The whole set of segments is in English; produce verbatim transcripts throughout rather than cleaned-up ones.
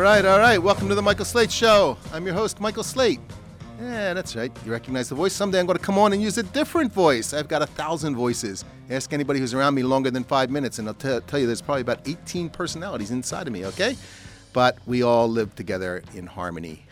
right, all right. Welcome to the Michael Slate Show. I'm your host, Michael Slate. Yeah, that's right. You recognize the voice. Someday I'm going to come on and use a different voice. I've got a thousand voices. Ask anybody who's around me longer than five minutes, and I'll t- tell you there's probably about eighteen personalities inside of me, okay? But we all live together in harmony.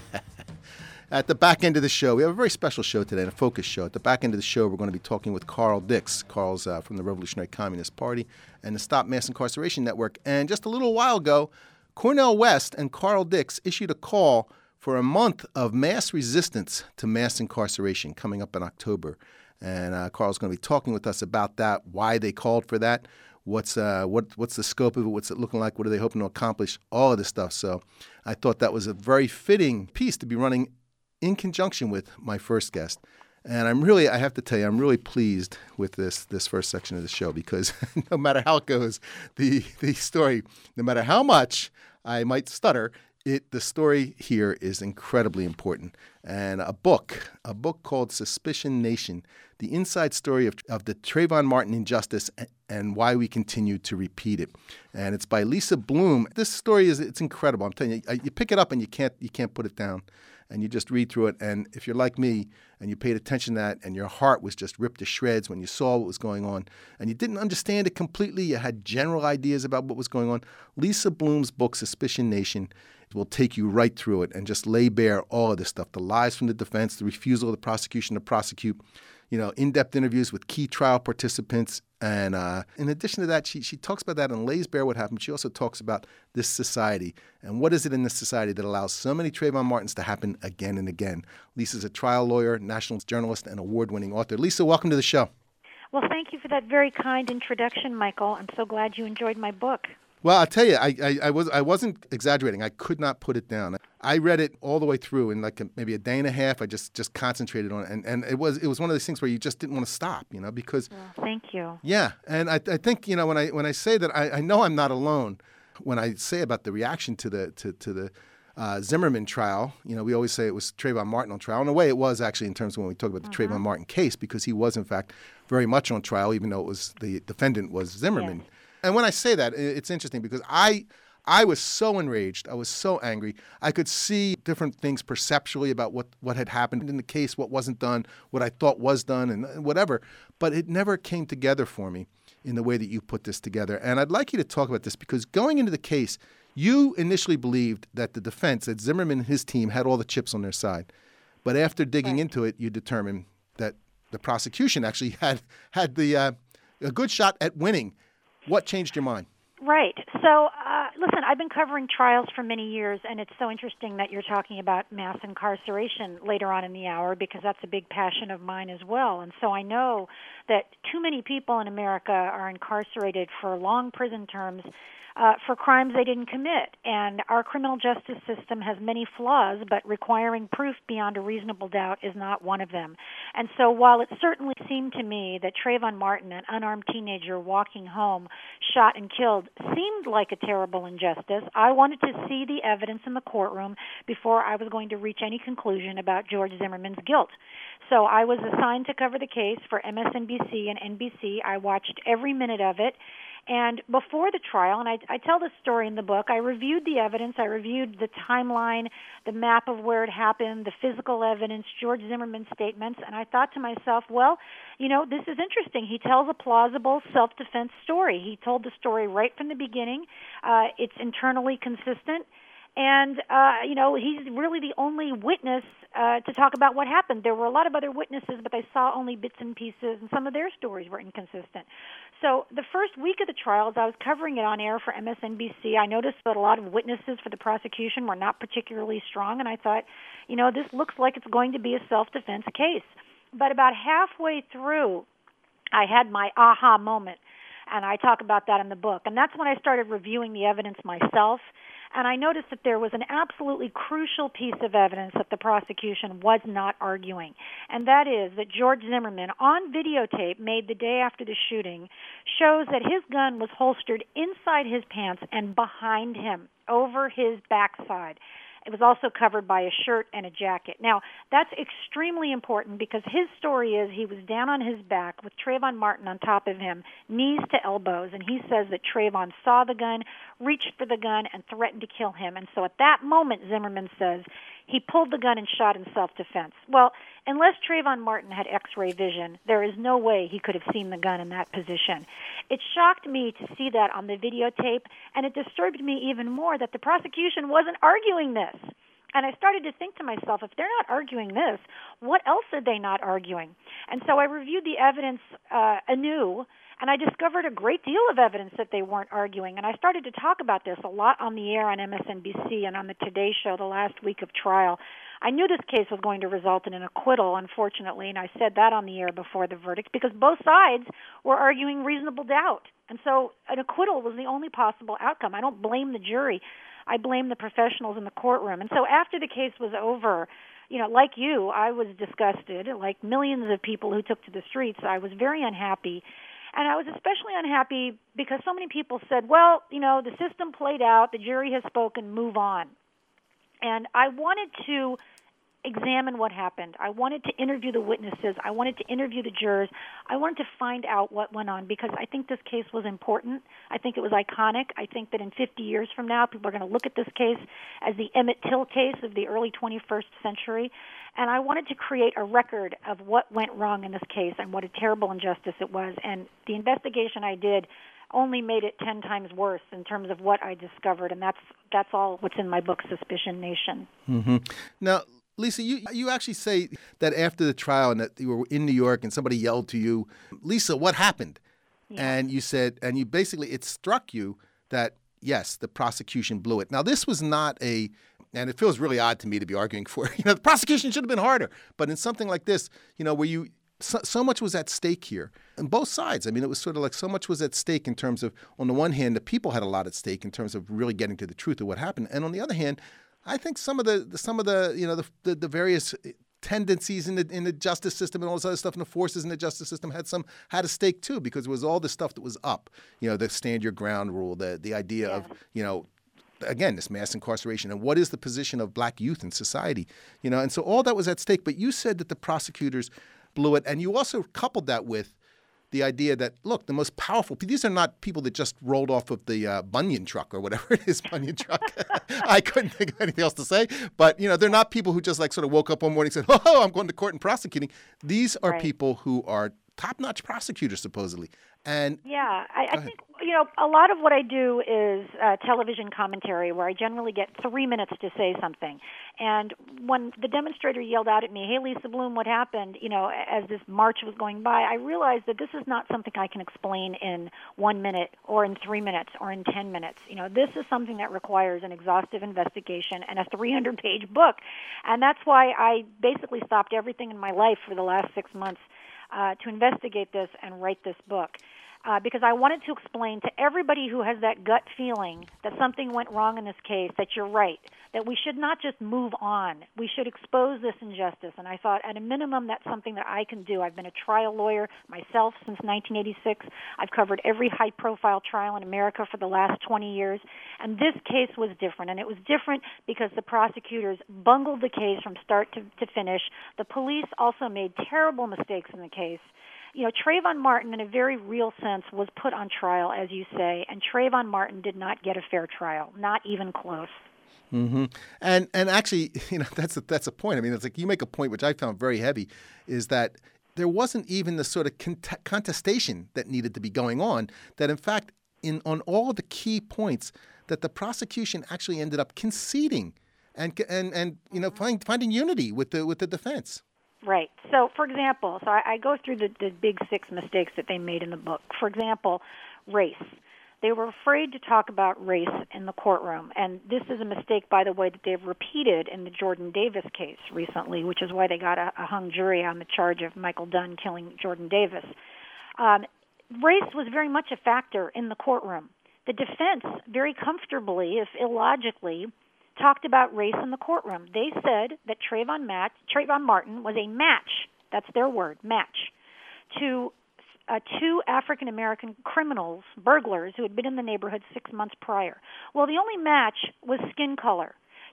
At the back end of the show, we have a very special show today, a focus show. At the back end of the show, we're going to be talking with Carl Dix. Carl's uh, from the Revolutionary Communist Party and the Stop Mass Incarceration Network. And just a little while ago, Cornel West and Carl Dix issued a call for a month of mass resistance to mass incarceration coming up in October. And uh, Carl's going to be talking with us about that, why they called for that, what's uh, what what's the scope of it, what's it looking like, what are they hoping to accomplish, all of this stuff. So I thought that was a very fitting piece to be running in conjunction with my first guest. And I'm really, I have to tell you, I'm really pleased with this this first section of the show because no matter how it goes, the the story, no matter how much I might stutter, it the story here is incredibly important. And a book, a book called Suspicion Nation, the inside story of, of the Trayvon Martin injustice and, and why we continue to repeat it. And it's by Lisa Bloom. This story is, it's incredible. I'm telling you, you pick it up and you can't you can't put it down. And you just read through it, and if you're like me and you paid attention to that and your heart was just ripped to shreds when you saw what was going on and you didn't understand it completely, you had general ideas about what was going on, Lisa Bloom's book, Suspicion Nation, will take you right through it and just lay bare all of this stuff, the lies from the defense, the refusal of the prosecution to prosecute, you know, in-depth interviews with key trial participants. And uh, in addition to that, she she talks about that and lays bare what happened. She also talks about this society and what is it in this society that allows so many Trayvon Martins to happen again and again. Lisa's a trial lawyer, national journalist, and award-winning author. Lisa, welcome to the show. Well, thank you for that very kind introduction, Michael. I'm so glad you enjoyed my book. Well, I'll tell you, I, I, I, was, I wasn't exaggerating. I could not put it down. I read it all the way through in like a, maybe a day and a half. I just, just concentrated on it. And, and it was it was one of those things where you just didn't want to stop, you know, because... Well, thank you. Yeah. And I, I think, you know, when I when I say that, I, I know I'm not alone when I say about the reaction to the to, to the uh, Zimmerman trial. You know, we always say it was Trayvon Martin on trial. In a way, it was actually in terms of when we talk about the mm-hmm. Trayvon Martin case, because he was, in fact, very much on trial, even though it was the defendant was Zimmerman. Yes. And when I say that, it's interesting because I I was so enraged. I was so angry. I could see different things perceptually about what, what had happened in the case, what wasn't done, what I thought was done, and whatever. But it never came together for me in the way that you put this together. And I'd like you to talk about this because going into the case, you initially believed that the defense, that Zimmerman and his team had all the chips on their side. But after digging right. into it, you determined that the prosecution actually had, had the uh, a good shot at winning. What changed your mind? Right. So, uh, listen, I've been covering trials for many years, and it's so interesting that you're talking about mass incarceration later on in the hour because that's a big passion of mine as well. And so I know that too many people in America are incarcerated for long prison terms Uh, for crimes they didn't commit. And our criminal justice system has many flaws, but requiring proof beyond a reasonable doubt is not one of them. And so while it certainly seemed to me that Trayvon Martin, an unarmed teenager walking home, shot and killed, seemed like a terrible injustice, I wanted to see the evidence in the courtroom before I was going to reach any conclusion about George Zimmerman's guilt. So I was assigned to cover the case for M S N B C and N B C. I watched every minute of it. And before the trial, and I, I tell this story in the book, I reviewed the evidence, I reviewed the timeline, the map of where it happened, the physical evidence, George Zimmerman's statements, and I thought to myself, well, you know, this is interesting. He tells a plausible self-defense story. He told the story right from the beginning. Uh, it's internally consistent. And, uh, you know, he's really the only witness uh, to talk about what happened. There were a lot of other witnesses, but I saw only bits and pieces, and some of their stories were inconsistent. So the first week of the trial, as I was covering it on air for M S N B C, I noticed that a lot of witnesses for the prosecution were not particularly strong, and I thought, you know, this looks like it's going to be a self-defense case. But about halfway through, I had my aha moment, and I talk about that in the book. And that's when I started reviewing the evidence myself. And I noticed that there was an absolutely crucial piece of evidence that the prosecution was not arguing, and that is that George Zimmerman, on videotape made the day after the shooting, shows that his gun was holstered inside his pants and behind him, over his backside. It was also covered by a shirt and a jacket. Now, that's extremely important because his story is he was down on his back with Trayvon Martin on top of him, knees to elbows, and he says that Trayvon saw the gun, reached for the gun, and threatened to kill him. And so at that moment, Zimmerman says, he pulled the gun and shot in self-defense. Well, unless Trayvon Martin had X-ray vision, there is no way he could have seen the gun in that position. It shocked me to see that on the videotape, and it disturbed me even more that the prosecution wasn't arguing this. And I started to think to myself, if they're not arguing this, what else are they not arguing? And so I reviewed the evidence uh, anew, and I discovered a great deal of evidence that they weren't arguing. And I started to talk about this a lot on the air on M S N B C and on the Today Show the last week of trial. I knew this case was going to result in an acquittal, unfortunately, and I said that on the air before the verdict because both sides were arguing reasonable doubt. And so an acquittal was the only possible outcome. I don't blame the jury. I blame the professionals in the courtroom. And so after the case was over, you know, like you, I was disgusted. Like millions of people who took to the streets, I was very unhappy. And I was especially unhappy because so many people said, well, you know, the system played out, the jury has spoken, move on. And I wanted to examine what happened. I wanted to interview the witnesses. I wanted to interview the jurors. I wanted to find out what went on because I think this case was important. I think it was iconic. I think that in fifty years from now, people are going to look at this case as the Emmett Till case of the early twenty-first century. And I wanted to create a record of what went wrong in this case and what a terrible injustice it was. And the investigation I did only made it ten times worse in terms of what I discovered. And that's that's all what's in my book, Suspicion Nation. Mm-hmm. Now, Lisa, you you actually say that after the trial and that you were in New York and somebody yelled to you, Lisa, what happened? Yeah. And you said, and you basically, it struck you that, yes, the prosecution blew it. Now, this was not a, and it feels really odd to me to be arguing for, you know, the prosecution should have been harder. But in something like this, you know, where you, so, so much was at stake here on both sides. I mean, it was sort of like so much was at stake in terms of, on the one hand, the people had a lot at stake in terms of really getting to the truth of what happened. And on the other hand, I think some of the some of the you know the the, the various tendencies in the in the justice system and all this other stuff and the forces in the justice system had some had a stake too because it was all the stuff that was up. You know, the stand your ground rule, the the idea yeah. of you know. Again, this mass incarceration and what is the position of black youth in society, you know, and so all that was at stake. But you said that the prosecutors blew it, and you also coupled that with the idea that, look, the most powerful, these are not people that just rolled off of the uh, Bunyan truck or whatever it is, Bunyan truck. I couldn't think of anything else to say. But, you know, they're not people who just like sort of woke up one morning and said, oh, I'm going to court and prosecuting. These are right. people who are top-notch prosecutors, supposedly. And yeah, I, I think, you know, a lot of what I do is uh, television commentary where I generally get three minutes to say something. And when the demonstrator yelled out at me, hey, Lisa Bloom, what happened, you know, as this march was going by, I realized that this is not something I can explain in one minute or in three minutes or in ten minutes. You know, this is something that requires an exhaustive investigation and a three hundred page book. And that's why I basically stopped everything in my life for the last six months Uh, to investigate this and write this book uh, because I wanted to explain to everybody who has that gut feeling that something went wrong in this case that you're right, that we should not just move on. We should expose this injustice. And I thought at a minimum that's something that I can do. I've been a trial lawyer myself since nineteen eighty-six. I've covered every high-profile trial in America for the last twenty years. And this case was different. And it was different because the prosecutors bungled the case from start to, to finish. The police also made terrible mistakes in the case. You know, Trayvon Martin, in a very real sense, was put on trial, as you say, and Trayvon Martin did not get a fair trial, not even close. Mm-hmm. And and actually, you know, that's a, that's a point. I mean, it's like you make a point which I found very heavy, is that there wasn't even the sort of cont- contestation that needed to be going on. That in fact, in on all of the key points, that the prosecution actually ended up conceding, and and and you know, finding finding unity with the with the defense. Right. So, for example, so I, I go through the, the big six mistakes that they made in the book. For example, race. They were afraid to talk about race in the courtroom. And this is a mistake, by the way, that they've repeated in the Jordan Davis case recently, which is why they got a, a hung jury on the charge of Michael Dunn killing Jordan Davis. Um, race was very much a factor in the courtroom. The defense, very comfortably, if illogically, talked about race in the courtroom. They said that Trayvon, Matt, Trayvon Martin was a match, that's their word, match, to uh, two African-American criminals, burglars, who had been in the neighborhood six months prior. Well, the only match was skin color.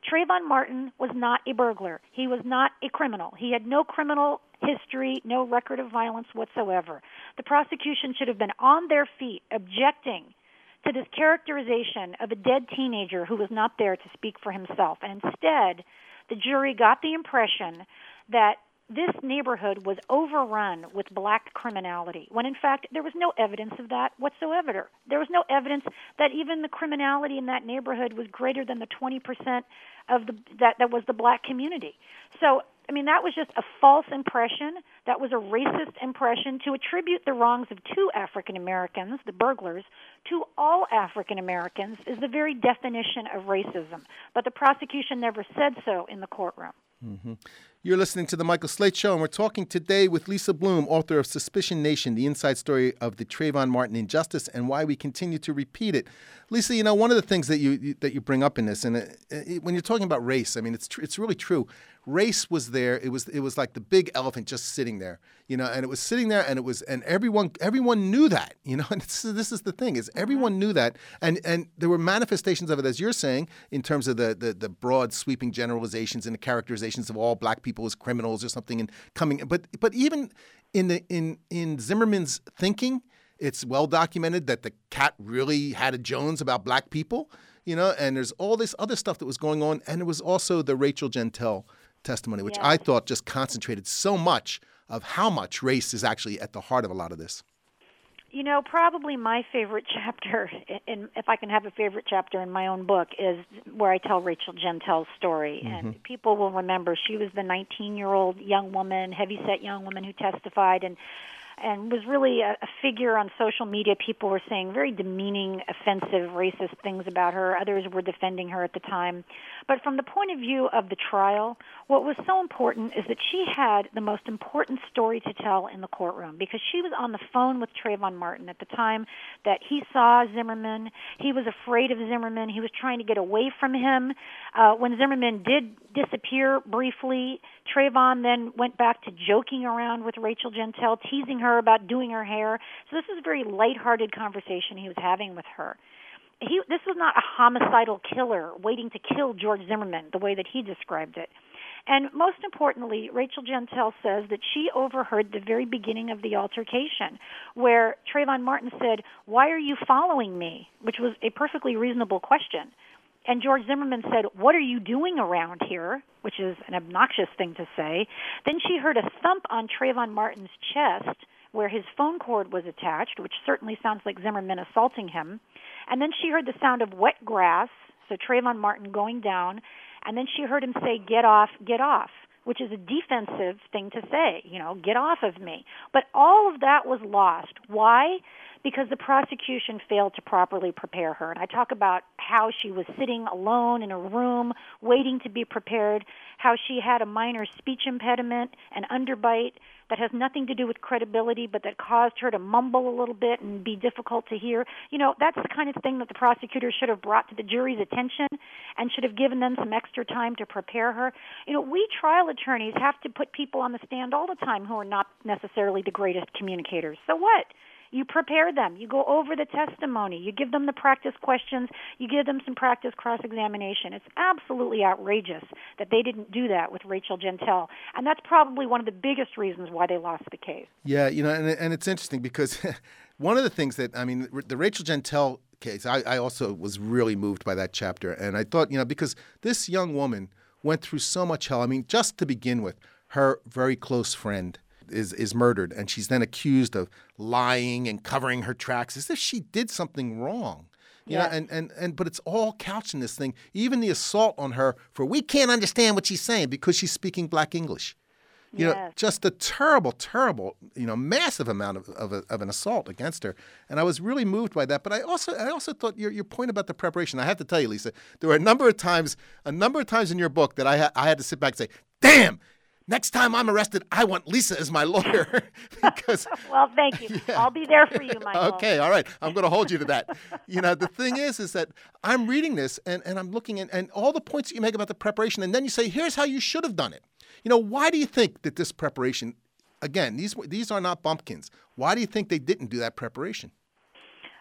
Trayvon Martin was not a burglar. He was not a criminal. He had no criminal history, no record of violence whatsoever. The prosecution should have been on their feet objecting to this characterization of a dead teenager who was not there to speak for himself. And instead, the jury got the impression that this neighborhood was overrun with black criminality, when in fact there was no evidence of that whatsoever. There was no evidence that even the criminality in that neighborhood was greater than the twenty percent of the that, that was the black community. So, I mean, that was just a false impression. That was a racist impression to attribute the wrongs of two African Americans, the burglars, to all African Americans is the very definition of racism. But the prosecution never said so in the courtroom. Mm-hmm. You're listening to The Michael Slate Show, and we're talking today with Lisa Bloom, author of Suspicion Nation, the inside story of the Trayvon Martin injustice and why we continue to repeat it. Lisa, you know, one of the things that you, you that you bring up in this, and it, it, when you're talking about race, I mean, it's tr- it's really true. Race was there. It was it was like the big elephant just sitting there, you know, and it was sitting there, and it was, and everyone everyone knew that, you know. And this is, this is the thing is everyone knew that, and and there were manifestations of it, as you're saying, in terms of the the, the broad sweeping generalizations and the characterizations of all black people as criminals or something, and coming, but but even in the in in Zimmerman's thinking, it's well documented that the cat really had a Jones about black people, you know, and there's all this other stuff that was going on, and it was also the Rachel Jeantel testimony, which Yes. I thought just concentrated so much of how much race is actually at the heart of a lot of this. You know, probably my favorite chapter, and if I can have a favorite chapter in my own book, is where I tell Rachel Jeantel's story. Mm-hmm. And people will remember she was the nineteen-year-old young woman, heavyset young woman who testified, and and was really a, a figure on social media. People were saying very demeaning, offensive, racist things about her. Others were defending her at the time. But from the point of view of the trial, what was so important is that she had the most important story to tell in the courtroom, because she was on the phone with Trayvon Martin at the time that he saw Zimmerman. He was afraid of Zimmerman. He was trying to get away from him. Uh, when Zimmerman did disappear briefly, Trayvon then went back to joking around with Rachel Jeantel, teasing her about doing her hair. So this was a very lighthearted conversation he was having with her. He, this was not a homicidal killer waiting to kill George Zimmerman the way that he described it. And most importantly, Rachel Jeantel says that she overheard the very beginning of the altercation where Trayvon Martin said, "Why are you following me?" which was a perfectly reasonable question. And George Zimmerman said, "What are you doing around here?" which is an obnoxious thing to say. Then she heard a thump on Trayvon Martin's chest where his phone cord was attached, which certainly sounds like Zimmerman assaulting him. And then she heard the sound of wet grass, so Trayvon Martin going down. And then she heard him say, "Get off, get off," which is a defensive thing to say, you know, get off of me. But all of that was lost. Why? Because the prosecution failed to properly prepare her. And I talk about how she was sitting alone in a room waiting to be prepared, how she had a minor speech impediment, an underbite that has nothing to do with credibility, but that caused her to mumble a little bit and be difficult to hear. You know, that's the kind of thing that the prosecutor should have brought to the jury's attention and should have given them some extra time to prepare her. You know, we trial attorneys have to put people on the stand all the time who are not necessarily the greatest communicators. So what? You prepare them. You go over the testimony. You give them the practice questions. You give them some practice cross-examination. It's absolutely outrageous that they didn't do that with Rachel Jeantel. And that's probably one of the biggest reasons why they lost the case. Yeah, you know, and, and it's interesting because one of the things that, I mean, the Rachel Jeantel case, I, I also was really moved by that chapter. And I thought, you know, because this young woman went through so much hell. I mean, just to begin with, her very close friend is is murdered, and she's then accused of lying and covering her tracks as if she did something wrong. You yes. know, and, and, and but it's all couched in this thing. Even the assault on her for we can't understand what she's saying because she's speaking black English. You yes. know, just a terrible, terrible, you know, massive amount of, of, a, of an assault against her. And I was really moved by that. But I also I also thought your your point about the preparation, I have to tell you, Lisa, there were a number of times, a number of times in your book that I, ha- I had to sit back and say, damn, next time I'm arrested, I want Lisa as my lawyer. because Well, thank you. Yeah. I'll be there for you, Michael. Okay, all right. I'm going to hold you to that. You know, the thing is, is that I'm reading this and, and I'm looking at and all the points that you make about the preparation, and then you say, here's how you should have done it. You know, why do you think that this preparation, again, these these are not bumpkins. Why do you think they didn't do that preparation?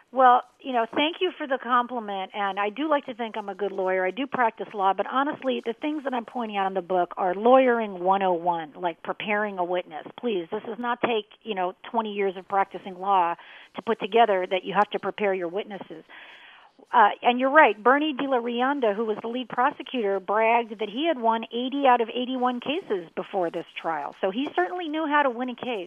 Well, you know, thank you for the compliment, and I do like to think I'm a good lawyer. I do practice law, but honestly, the things that I'm pointing out in the book are lawyering one oh one, like preparing a witness. Please, this does not take, you know, twenty years of practicing law to put together that you have to prepare your witnesses. Uh, and you're right, Bernie de la Rianda, who was the lead prosecutor, bragged that he had won eighty out of eighty-one cases before this trial. So he certainly knew how to win a case.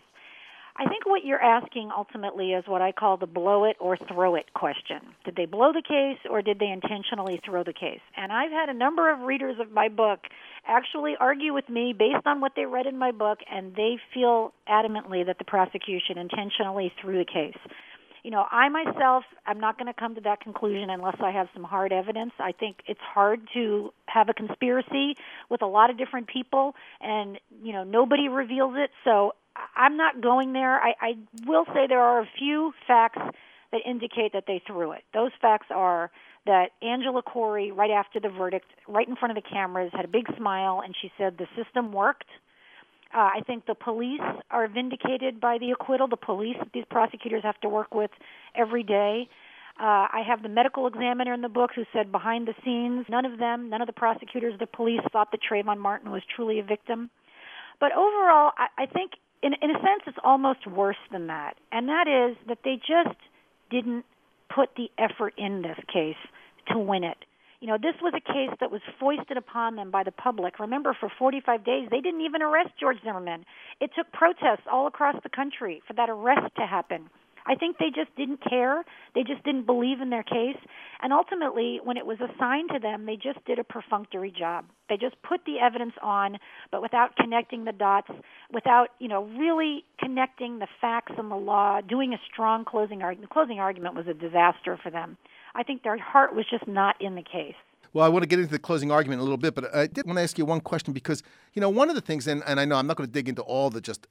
I think what you're asking ultimately is what I call the blow it or throw it question. Did they blow the case or did they intentionally throw the case? And I've had a number of readers of my book actually argue with me based on what they read in my book, and they feel adamantly that the prosecution intentionally threw the case. You know, I myself, I'm not going to come to that conclusion unless I have some hard evidence. I think it's hard to have a conspiracy with a lot of different people, and, you know, nobody reveals it. So I'm not going there. I, I will say there are a few facts that indicate that they threw it. Those facts are that Angela Corey, right after the verdict, right in front of the cameras, had a big smile, and she said the system worked. Uh, I think the police are vindicated by the acquittal. The police that these prosecutors have to work with every day. Uh, I have the medical examiner in the book who said behind the scenes, none of them, none of the prosecutors, the police thought that Trayvon Martin was truly a victim. But overall, I, I think in, in a sense it's almost worse than that. And that is that they just didn't put the effort in this case to win it. You know, this was a case that was foisted upon them by the public. Remember, for forty-five days, they didn't even arrest George Zimmerman. It took protests all across the country for that arrest to happen. I think they just didn't care. They just didn't believe in their case. And ultimately, when it was assigned to them, they just did a perfunctory job. They just put the evidence on, but without connecting the dots, without, you know, really connecting the facts and the law, doing a strong closing argument. The closing argument was a disaster for them. I think their heart was just not in the case. Well, I want to get into the closing argument a little bit, but I did want to ask you one question because, you know, one of the things, and, and I know I'm not going to dig into all the just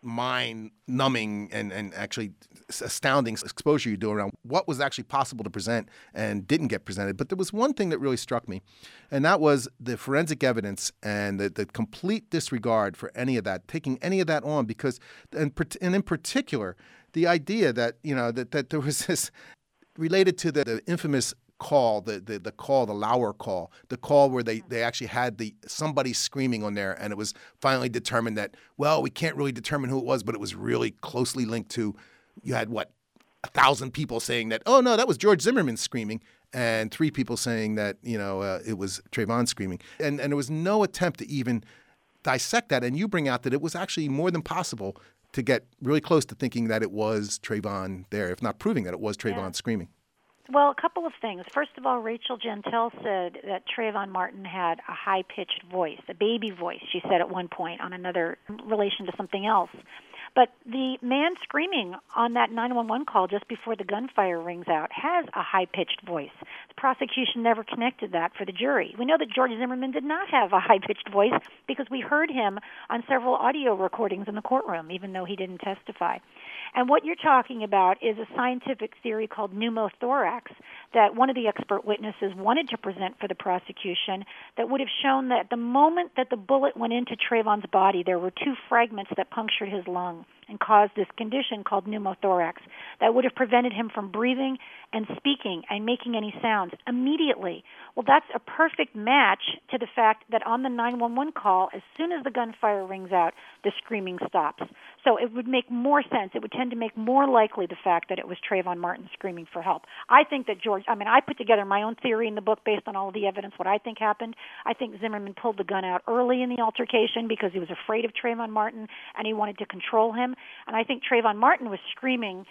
mind-numbing and, and actually astounding exposure you do around what was actually possible to present and didn't get presented, but there was one thing that really struck me, and that was the forensic evidence and the, the complete disregard for any of that, taking any of that on, because, and, and in particular, the idea that, you know, that, that there was this related to the, the infamous call, the, the the call, the Lauer call, the call where they, they actually had the somebody screaming on there, and it was finally determined that, well, we can't really determine who it was, but it was really closely linked to, you had, what, a thousand people saying that, oh, no, that was George Zimmerman screaming, and three people saying that, you know, uh, it was Trayvon screaming. And, and there was no attempt to even dissect that, and you bring out that it was actually more than possible to get really close to thinking that it was Trayvon there, if not proving that it was Trayvon Yeah. screaming. Well, a couple of things. First of all, Rachel Gentile said that Trayvon Martin had a high-pitched voice, a baby voice, she said at one point on another relation to something else. But the man screaming on that nine one one call just before the gunfire rings out has a high-pitched voice. The prosecution never connected that for the jury. We know that George Zimmerman did not have a high-pitched voice because we heard him on several audio recordings in the courtroom, even though he didn't testify. And what you're talking about is a scientific theory called pneumothorax that one of the expert witnesses wanted to present for the prosecution that would have shown that the moment that the bullet went into Trayvon's body, there were two fragments that punctured his lung and caused this condition called pneumothorax that would have prevented him from breathing and speaking and making any sounds immediately. Well, that's a perfect match to the fact that on the nine one one call, as soon as the gunfire rings out, the screaming stops. So it would make more sense. It would tend to make more likely the fact that it was Trayvon Martin screaming for help. I think that George, I mean, I put together my own theory in the book based on all of the evidence, what I think happened. I think Zimmerman pulled the gun out early in the altercation because he was afraid of Trayvon Martin and he wanted to control him. And I think Trayvon Martin was screaming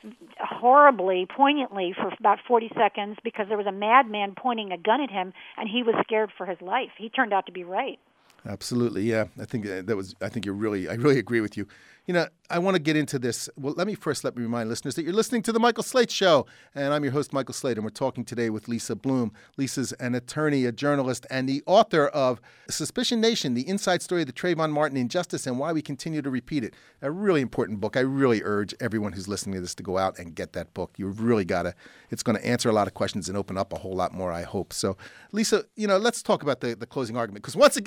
horribly, poignantly for about forty seconds because there was a madman pointing a gun at him and he was scared for his life. He turned out to be right. Absolutely, yeah. I think that was. I think you're really. I really agree with you. You know, I want to get into this. Well, let me first let me remind listeners that you're listening to the Michael Slate Show, and I'm your host, Michael Slate, and we're talking today with Lisa Bloom. Lisa's an attorney, a journalist, and the author of Suspicion Nation: The Inside Story of the Trayvon Martin Injustice and Why We Continue to Repeat It. A really important book. I really urge everyone who's listening to this to go out and get that book. You've really got to. It's going to answer a lot of questions and open up a whole lot more, I hope. So, Lisa, you know, let's talk about the, the closing argument, because once again, Lisa,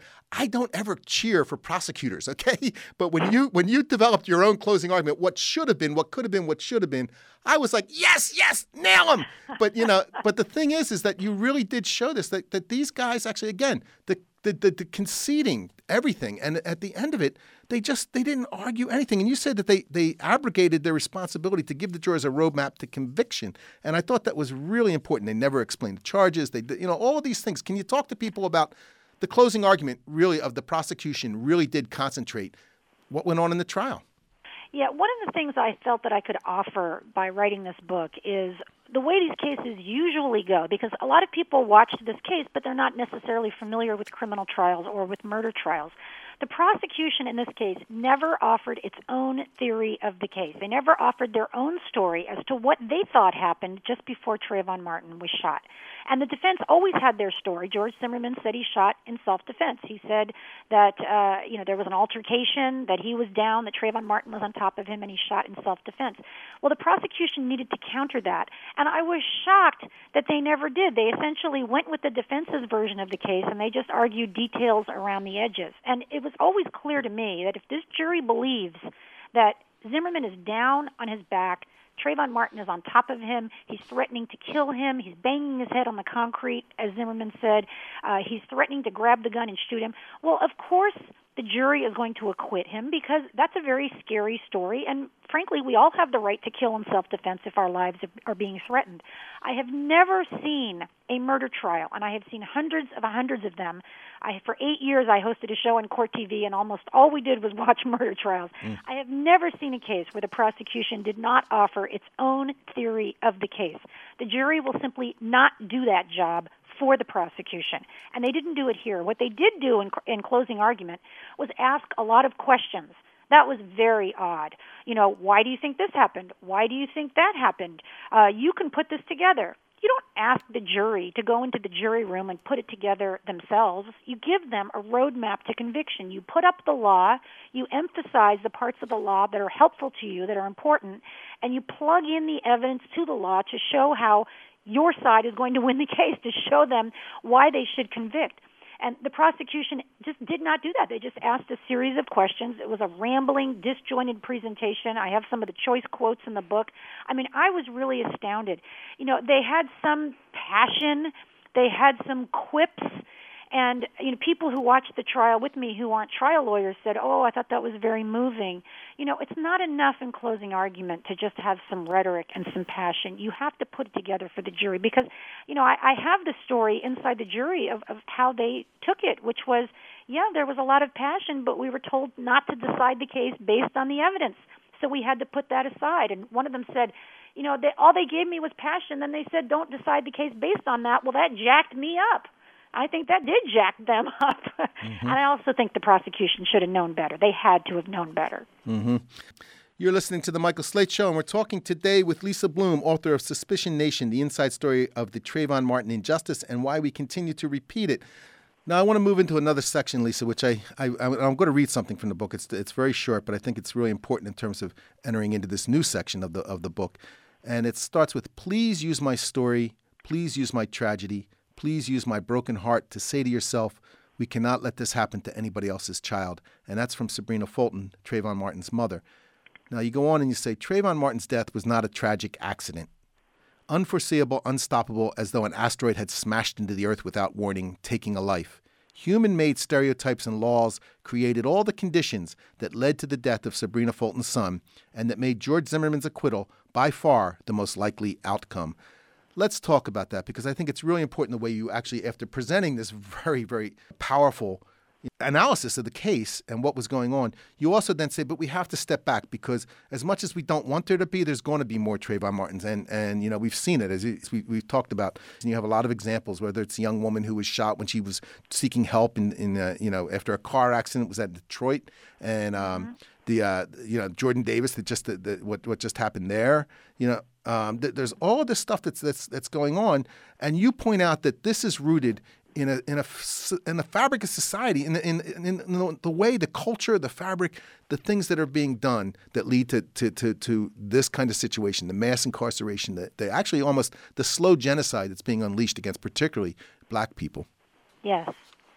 I don't ever cheer for prosecutors, okay? But when you when you developed your own closing argument, what should have been, what could have been, what should have been, I was like, yes, yes, nail him. But, you know, but the thing is, is that you really did show this, that, that these guys actually, again, the, the, the, the conceding everything. And at the end of it, they just, they didn't argue anything. And you said that they, they abrogated their responsibility to give the jurors a roadmap to conviction. And I thought that was really important. They never explained the charges. They, you know, all of these things. Can you talk to people about the closing argument really of the prosecution really did concentrate what went on in the trial? Yeah, one of the things I felt that I could offer by writing this book is the way these cases usually go, because a lot of people watch this case, but they're not necessarily familiar with criminal trials or with murder trials. The prosecution in this case never offered its own theory of the case. They never offered their own story as to what they thought happened just before Trayvon Martin was shot. And the defense always had their story. George Zimmerman said he shot in self-defense. He said that uh, you know there was an altercation, that he was down, that Trayvon Martin was on top of him, and he shot in self-defense. Well, the prosecution needed to counter that, and I was shocked that they never did. They essentially went with the defense's version of the case, and they just argued details around the edges. And it was always clear to me that if this jury believes that Zimmerman is down on his back, Trayvon Martin is on top of him, he's threatening to kill him, he's banging his head on the concrete, as Zimmerman said, uh, he's threatening to grab the gun and shoot him, well, of course the jury is going to acquit him, because that's a very scary story, and frankly, we all have the right to kill in self-defense if our lives are being threatened. I have never seen a murder trial, and I have seen hundreds of hundreds of them. I, for eight years, I hosted a show on Court T V, and almost all we did was watch murder trials. Mm. I have never seen a case where the prosecution did not offer its own theory of the case. The jury will simply not do that job for the prosecution, and they didn't do it here. What they did do in, in closing argument was ask a lot of questions. That was very odd. You know, why do you think this happened? Why do you think that happened? Uh, you can put this together. You don't ask the jury to go into the jury room and put it together themselves. You give them a roadmap to conviction. You put up the law, you emphasize the parts of the law that are helpful to you, that are important, and you plug in the evidence to the law to show how your side is going to win the case, to show them why they should convict. And the prosecution just did not do that. They just asked a series of questions. It was a rambling, disjointed presentation. I have some of the choice quotes in the book. I mean, I was really astounded. You know, they had some passion. They had some quips. And, you know, people who watched the trial with me who aren't trial lawyers said, oh, I thought that was very moving. You know, it's not enough in closing argument to just have some rhetoric and some passion. You have to put it together for the jury because, you know, I, I have the story inside the jury of, of how they took it, which was, yeah, there was a lot of passion, but we were told not to decide the case based on the evidence. So we had to put that aside. And one of them said, you know, they, all they gave me was passion. Then they said, don't decide the case based on that. Well, that jacked me up. I think that did jack them up. Mm-hmm. And I also think the prosecution should have known better. They had to have known better. Mm-hmm. You're listening to The Michael Slate Show, and we're talking today with Lisa Bloom, author of Suspicion Nation, the inside story of the Trayvon Martin injustice and why we continue to repeat it. Now, I want to move into another section, Lisa, which I, I, I'm going to read something from the book. It's it's very short, but I think it's really important in terms of entering into this new section of the of the book. And it starts with, please use my story, please use my tragedy, please use my broken heart to say to yourself, we cannot let this happen to anybody else's child. And that's from Sabrina Fulton, Trayvon Martin's mother. Now, you go on and you say, Trayvon Martin's death was not a tragic accident. Unforeseeable, unstoppable, as though an asteroid had smashed into the earth without warning, taking a life. Human-made stereotypes and laws created all the conditions that led to the death of Sabrina Fulton's son and that made George Zimmerman's acquittal by far the most likely outcome. Let's talk about that because I think it's really important the way you actually, after presenting this very, very powerful analysis of the case and what was going on, you also then say, but we have to step back because as much as we don't want there to be, there's going to be more Trayvon Martins. And, and you know, we've seen it, as we, we've talked about. And you have a lot of examples, whether it's a young woman who was shot when she was seeking help in, in uh, you know, after a car accident, was at Detroit. And um, mm-hmm. the, uh, you know, Jordan Davis, that just the, the, what, what just happened there, you know, Um, th- there's all this stuff that's, that's that's going on, and you point out that this is rooted in a in a in the fabric of society, in the, in, in, in the way, the culture, the fabric, the things that are being done that lead to to to, to this kind of situation, the mass incarceration, the, the actually almost the slow genocide that's being unleashed against particularly black people. Yes.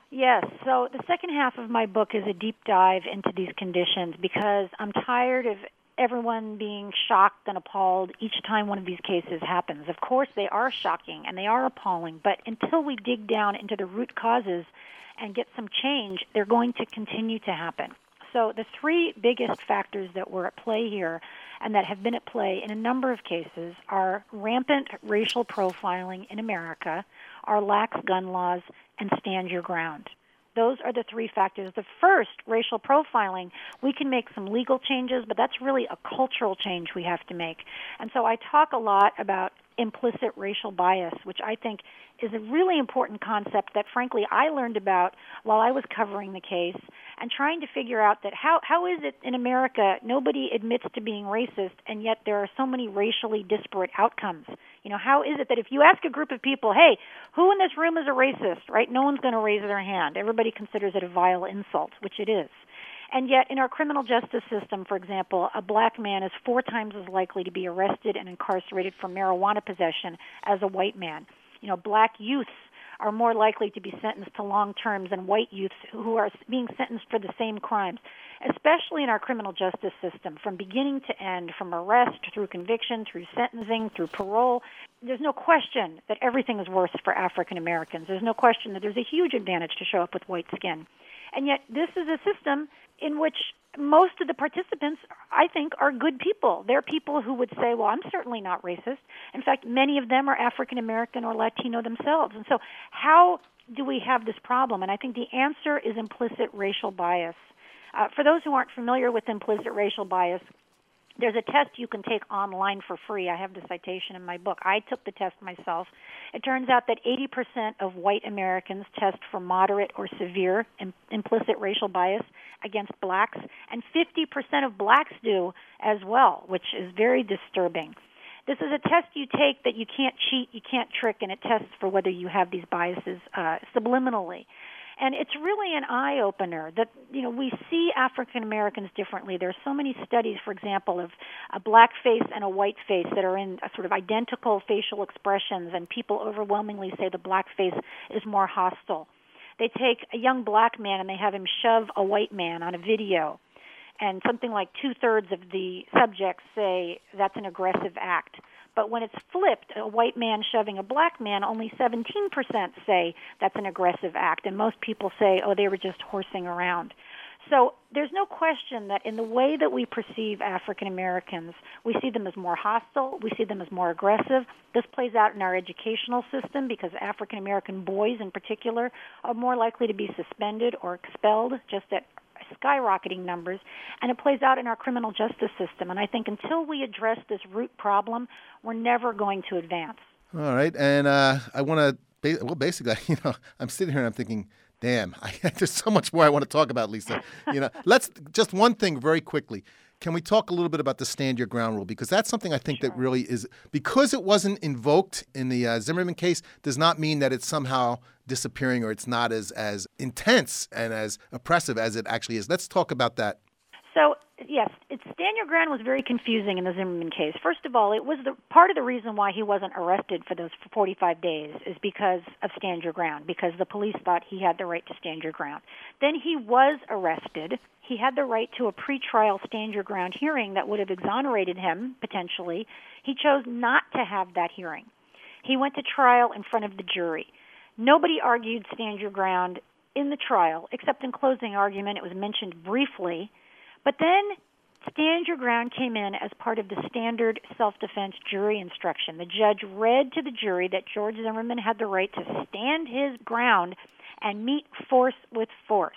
Yes. So the second half of my book is a deep dive into these conditions because I'm tired of everyone being shocked and appalled each time one of these cases happens. Of course, they are shocking and they are appalling, but until we dig down into the root causes and get some change, they're going to continue to happen. So the three biggest factors that were at play here and that have been at play in a number of cases are rampant racial profiling in America, our lax gun laws, and stand your ground. Those are the three factors. The first, racial profiling, we can make some legal changes, but that's really a cultural change we have to make. And so I talk a lot about implicit racial bias, which I think is a really important concept that, frankly, I learned about while I was covering the case and trying to figure out that how, how is it in America nobody admits to being racist, and yet there are so many racially disparate outcomes? You know, how is it that if you ask a group of people, hey, who in this room is a racist, right, no one's going to raise their hand. Everybody considers it a vile insult, which it is. And yet in our criminal justice system, for example, a black man is four times as likely to be arrested and incarcerated for marijuana possession as a white man. You know, black youths are more likely to be sentenced to long terms than white youths who are being sentenced for the same crimes, especially in our criminal justice system, from beginning to end, from arrest through conviction, through sentencing, through parole. There's no question that everything is worse for African Americans. There's no question that there's a huge advantage to show up with white skin. And yet this is a system in which most of the participants, I think, are good people. They're people who would say, well, I'm certainly not racist. In fact, many of them are African American or Latino themselves. And so how do we have this problem? And I think the answer is implicit racial bias. Uh, for those who aren't familiar with implicit racial bias, there's a test you can take online for free. I have the citation in my book. I took the test myself. It turns out that eighty percent of white Americans test for moderate or severe im- implicit racial bias against blacks, and fifty percent of blacks do as well, which is very disturbing. This is a test you take that you can't cheat, you can't trick, and it tests for whether you have these biases uh, subliminally. And it's really an eye-opener that, you know, we see African Americans differently. There are so many studies, for example, of a black face and a white face that are in a sort of identical facial expressions, and people overwhelmingly say the black face is more hostile. They take a young black man and they have him shove a white man on a video, and something like two-thirds of the subjects say that's an aggressive act. But when it's flipped, a white man shoving a black man, only seventeen percent say that's an aggressive act, and most people say, oh, they were just horsing around. So there's no question that in the way that we perceive African Americans, we see them as more hostile, we see them as more aggressive. This plays out in our educational system because African American boys in particular are more likely to be suspended or expelled just at skyrocketing numbers, and it plays out in our criminal justice system. And I think until we address this root problem, we're never going to advance. All right, and uh, I want to, well, basically, you know, I'm sitting here and I'm thinking, damn, I, there's so much more I want to talk about, Lisa. You know, let's, just one thing very quickly. Can we talk a little bit about the stand your ground rule? Because that's something I think sure. that really is, because it wasn't invoked in the uh, Zimmerman case, does not mean that it's somehow disappearing or it's not as, as intense and as oppressive as it actually is. Let's talk about that. So, yes, it's, stand your ground was very confusing in the Zimmerman case. First of all, it was the part of the reason why he wasn't arrested for those forty-five days is because of stand your ground, because the police thought he had the right to stand your ground. Then he was arrested. He had the right to a pretrial stand your ground hearing that would have exonerated him, potentially. He chose not to have that hearing. He went to trial in front of the jury. Nobody argued stand your ground in the trial, except in closing argument. It was mentioned briefly. But then stand your ground came in as part of the standard self-defense jury instruction. The judge read to the jury that George Zimmerman had the right to stand his ground and meet force with force.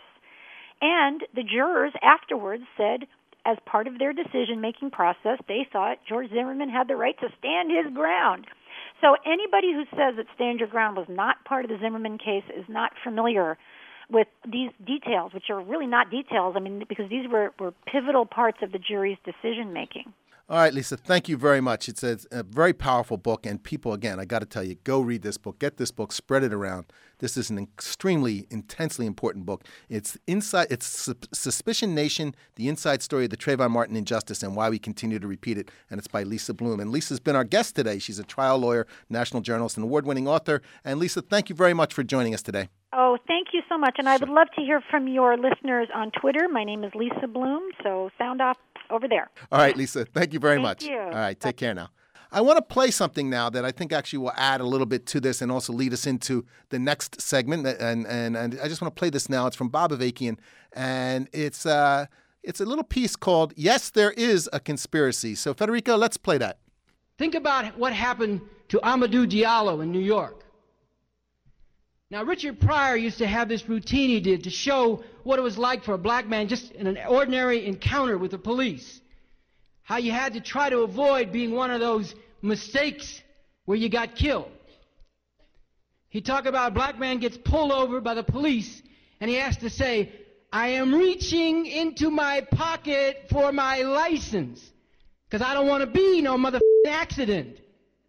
And the jurors afterwards said, as part of their decision-making process, they thought George Zimmerman had the right to stand his ground. So anybody who says that stand your ground was not part of the Zimmerman case is not familiar with these details, which are really not details, I mean, because these were, were pivotal parts of the jury's decision-making. All right, Lisa, thank you very much. It's a, a very powerful book, and people, again, I got to tell you, go read this book. Get this book, spread it around. This is an extremely, intensely important book. It's inside. It's Suspicion Nation, the inside story of the Trayvon Martin injustice and why we continue to repeat it, and it's by Lisa Bloom. And Lisa's been our guest today. She's a trial lawyer, national journalist, and award-winning author. And Lisa, thank you very much for joining us today. Oh, thank you so much. And I would love to hear from your listeners on Twitter. My name is Lisa Bloom, so sound off over there. All right, Lisa. Thank you very thank much. You. All right, take care now. I want to play something now that I think actually will add a little bit to this and also lead us into the next segment. And and, and I just want to play this now. It's from Bob Avakian, and it's uh it's a little piece called "Yes, There Is a Conspiracy." So Federico, let's play that. Think about what happened to Amadou Diallo in New York. Now, Richard Pryor used to have this routine he did to show what it was like for a black man just in an ordinary encounter with the police. How you had to try to avoid being one of those mistakes where you got killed. He talked about a black man gets pulled over by the police and he has to say, I am reaching into my pocket for my license because I don't want to be no motherfucking accident.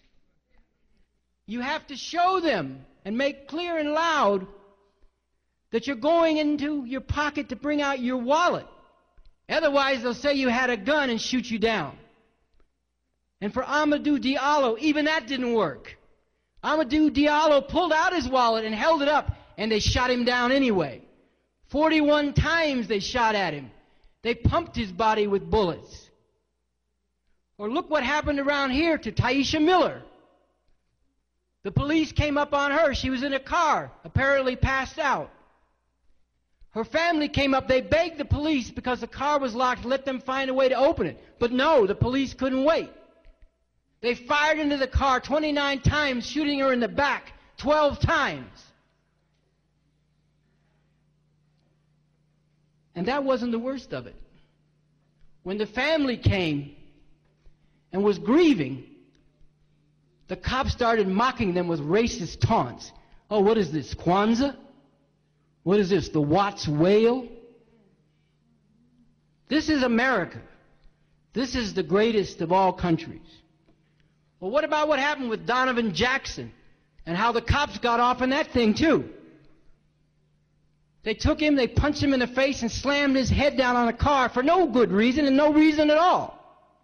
You have to show them and make clear and loud that you're going into your pocket to bring out your wallet. Otherwise, they'll say you had a gun and shoot you down. And for Amadou Diallo, even that didn't work. Amadou Diallo pulled out his wallet and held it up, and they shot him down anyway. forty-one times they shot at him. They pumped his body with bullets. Or look what happened around here to Taisha Miller. The police came up on her. She was in a car, apparently passed out. Her family came up. They begged the police because the car was locked, let them find a way to open it. But no, the police couldn't wait. They fired into the car twenty-nine times, shooting her in the back twelve times. And that wasn't the worst of it. When the family came and was grieving, the cops started mocking them with racist taunts. Oh, what is this, Kwanzaa? What is this, the Watts whale? This is America. This is the greatest of all countries. Well, what about what happened with Donovan Jackson and how the cops got off in that thing, too? They took him, they punched him in the face and slammed his head down on a car for no good reason and no reason at all.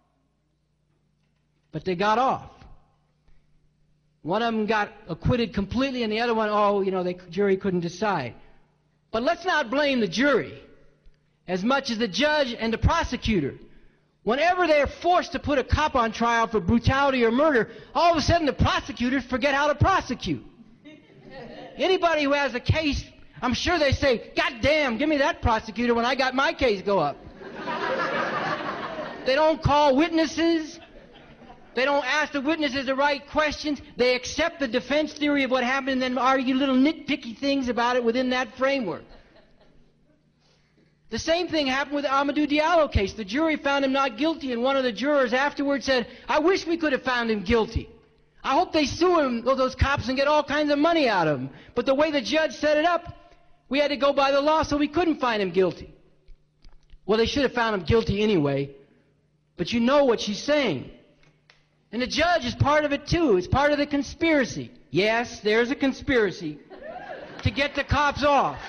But they got off. One of them got acquitted completely, and the other one, oh, you know, the jury couldn't decide. But let's not blame the jury as much as the judge and the prosecutor. Whenever they're forced to put a cop on trial for brutality or murder, all of a sudden the prosecutors forget how to prosecute. Anybody who has a case, I'm sure they say, God damn, give me that prosecutor when I got my case go up. They don't call witnesses. They don't ask the witnesses the right questions. They accept the defense theory of what happened and then argue little nitpicky things about it within that framework. The same thing happened with the Amadou Diallo case. The jury found him not guilty, and one of the jurors afterwards said, I wish we could have found him guilty. I hope they sue him, those cops, and get all kinds of money out of him. But the way the judge set it up, we had to go by the law, so we couldn't find him guilty. Well, they should have found him guilty anyway, but you know what she's saying. And the judge is part of it, too. It's part of the conspiracy. Yes, there's a conspiracy to get the cops off.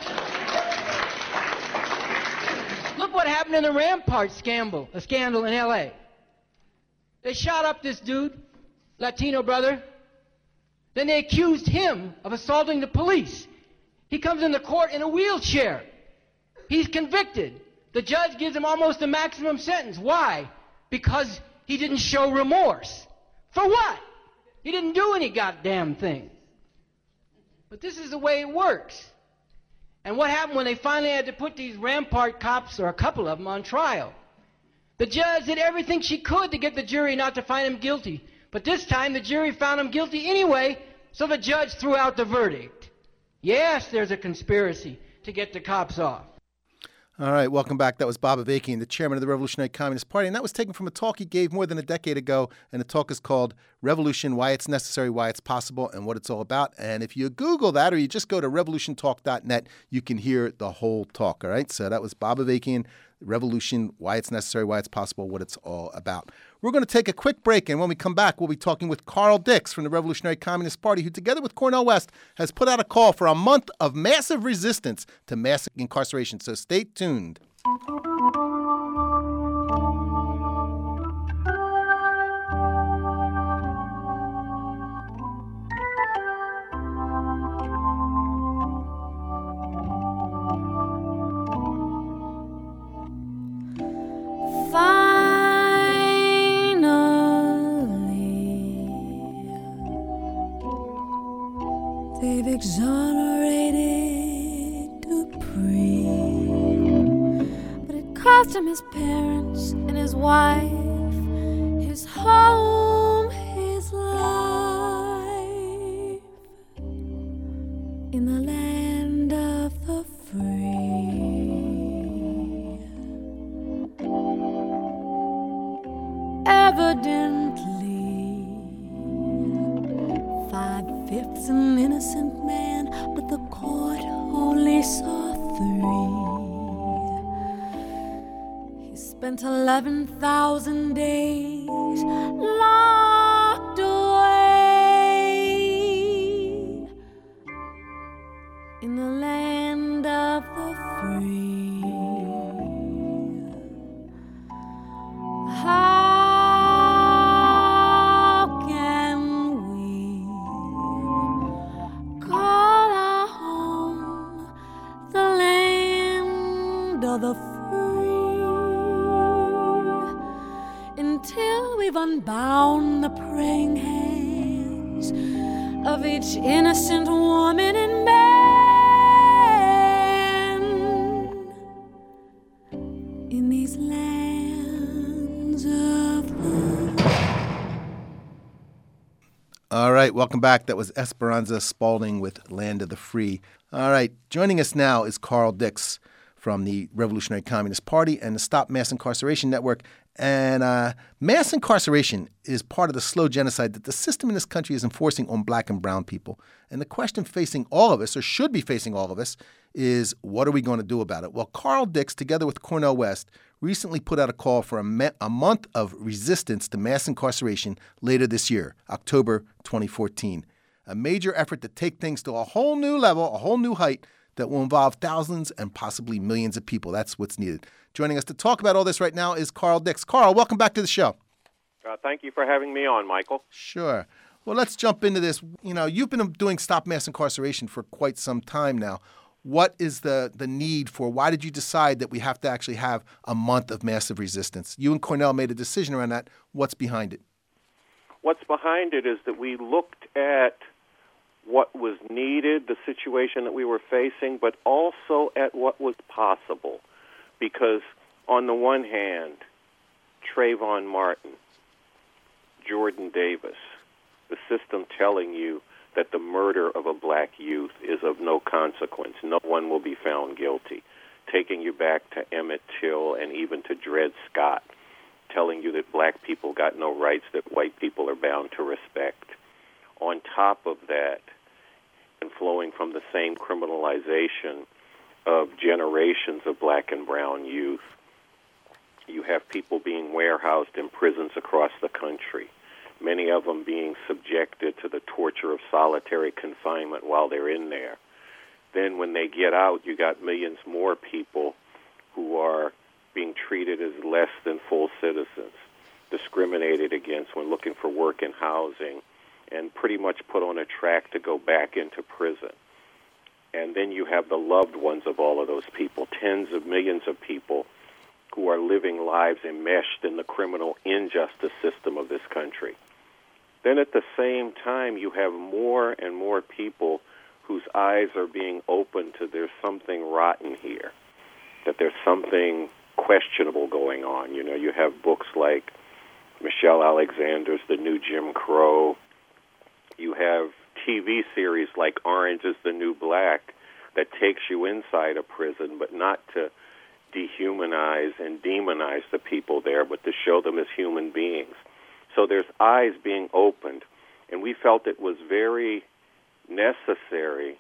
Look what happened in the Rampart scandal, a scandal in L A. They shot up this dude, Latino brother. Then they accused him of assaulting the police. He comes into court in a wheelchair. He's convicted. The judge gives him almost a maximum sentence. Why? Because he didn't show remorse. For what? He didn't do any goddamn thing. But this is the way it works. And what happened when they finally had to put these Rampart cops, or a couple of them, on trial? The judge did everything she could to get the jury not to find him guilty. But this time the jury found him guilty anyway, so the judge threw out the verdict. Yes, there's a conspiracy to get the cops off. All right, welcome back. That was Bob Avakian, the chairman of the Revolutionary Communist Party, and that was taken from a talk he gave more than a decade ago, and the talk is called Revolution, Why It's Necessary, Why It's Possible, and What It's All About. And if you Google that or you just go to revolution talk dot net, you can hear the whole talk, all right? So that was Bob Avakian, Revolution, Why It's Necessary, Why It's Possible, What It's All About. We're going to take a quick break, and when we come back, we'll be talking with Carl Dix from the Revolutionary Communist Party, who together with Cornel West has put out a call for a month of massive resistance to mass incarceration. So stay tuned. they've exonerated Dupree. But it cost him his parents and his wife, his home, his life, in the land of the free. Evidently, five-fifths an innocent man, but the court only saw three. He spent eleven thousand days locked away in the land of the free. How can we call our home the land of the free until we've unbound the praying hands of each innocent woman and man in these lands of the... All right, welcome back. That was Esperanza Spalding with Land of the Free. All right, joining us now is Carl Dix from the Revolutionary Communist Party and the Stop Mass Incarceration Network. And uh, mass incarceration is part of the slow genocide that the system in this country is enforcing on black and brown people. And the question facing all of us, or should be facing all of us, is what are we going to do about it? Well, Carl Dix, together with Cornel West, recently put out a call for a, me- a month of resistance to mass incarceration later this year, October twenty fourteen. A major effort to take things to a whole new level, a whole new height that will involve thousands and possibly millions of people. That's what's needed. Joining us to talk about all this right now is Carl Dix. Carl, welcome back to the show. Uh, thank you for having me on, Michael. Sure. Well, let's jump into this. You know, you've been doing Stop Mass Incarceration for quite some time now. What is the, the need for, why did you decide that we have to actually have a month of massive resistance? You and Cornel made a decision around that. What's behind it? What's behind it is that we looked at what was needed, the situation that we were facing, but also at what was possible. Because on the one hand, Trayvon Martin, Jordan Davis, the system telling you that the murder of a black youth is of no consequence. No one will be found guilty. Taking you back to Emmett Till and even to Dred Scott, telling you that black people got no rights that white people are bound to respect. On top of that, and flowing from the same criminalization of generations of black and brown youth, you have people being warehoused in prisons across the country, many of them being subjected to the torture of solitary confinement while they're in there. Then when they get out, you got millions more people who are being treated as less than full citizens, discriminated against when looking for work and housing, and pretty much put on a track to go back into prison. And then you have the loved ones of all of those people, tens of millions of people who are living lives enmeshed in the criminal injustice system of this country. Then at the same time, you have more and more people whose eyes are being opened to there's something rotten here, that there's something questionable going on. You know, you have books like Michelle Alexander's The New Jim Crow. You have T V series like Orange is the New Black that takes you inside a prison, but not to dehumanize and demonize the people there, but to show them as human beings. So there's eyes being opened, and we felt it was very necessary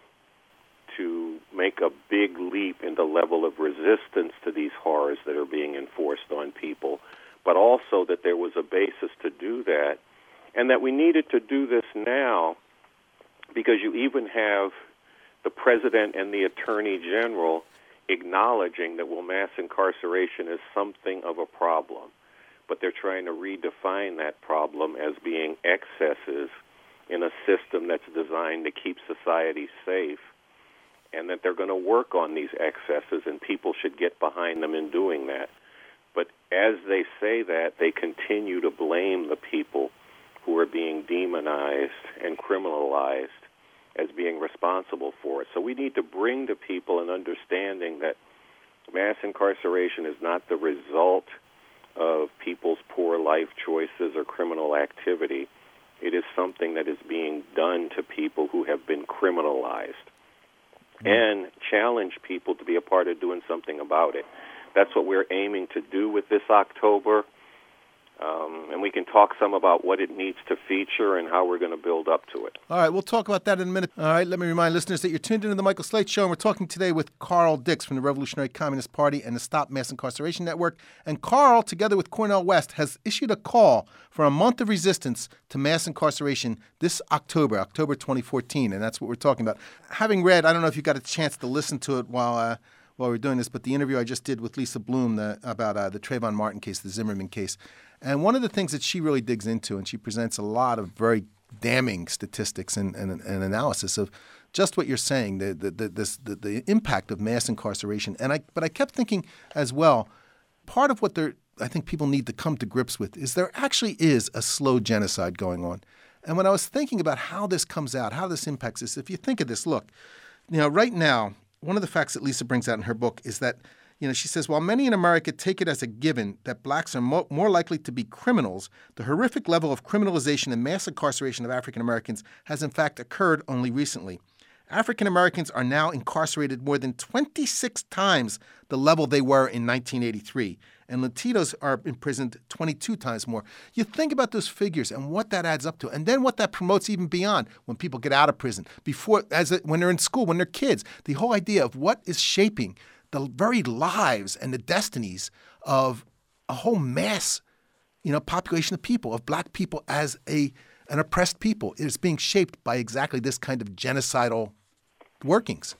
to make a big leap in the level of resistance to these horrors that are being enforced on people, but also that there was a basis to do that, and that we needed to do this now because you even have the President and the Attorney General acknowledging that, well, mass incarceration is something of a problem, but they're trying to redefine that problem as being excesses in a system that's designed to keep society safe, and that they're going to work on these excesses, and people should get behind them in doing that. But as they say that, they continue to blame the people who are being demonized and criminalized as being responsible for it. So we need to bring to people an understanding that mass incarceration is not the result of people's poor life choices or criminal activity. It is something that is being done to people who have been criminalized, mm-hmm. and challenge people to be a part of doing something about it. That's what we're aiming to do with this October. Um, and we can talk some about what it needs to feature and how we're going to build up to it. All right, we'll talk about that in a minute. All right, let me remind listeners that you're tuned into the Michael Slate Show, and we're talking today with Carl Dix from the Revolutionary Communist Party and the Stop Mass Incarceration Network. And Carl, together with Cornel West, has issued a call for a month of resistance to mass incarceration this October, October twenty fourteen, and that's what we're talking about. Having read, I don't know if you got a chance to listen to it while uh, while we're doing this, but the interview I just did with Lisa Bloom the, about uh, the Trayvon Martin case, the Zimmerman case. And one of the things that she really digs into, and she presents a lot of very damning statistics and, and, and analysis of just what you're saying, the the, the, this, the the impact of mass incarceration. And I, but I kept thinking as well, part of what they're, I think people need to come to grips with is there actually is a slow genocide going on. And when I was thinking about how this comes out, how this impacts this, if you think of this, look, you know, right now, one of the facts that Lisa brings out in her book is that, you know, she says, while many in America take it as a given that blacks are mo- more likely to be criminals, the horrific level of criminalization and mass incarceration of African Americans has in fact occurred only recently. African Americans are now incarcerated more than twenty-six times the level they were in nineteen eighty-three, and Latinos are imprisoned twenty-two times more. You think about those figures and what that adds up to, and then what that promotes even beyond when people get out of prison, before, as a, when they're in school, when they're kids, the whole idea of what is shaping the very lives and the destinies of a whole mass, you know, population of people, of black people as a an oppressed people. It is being shaped by exactly this kind of genocidal workings.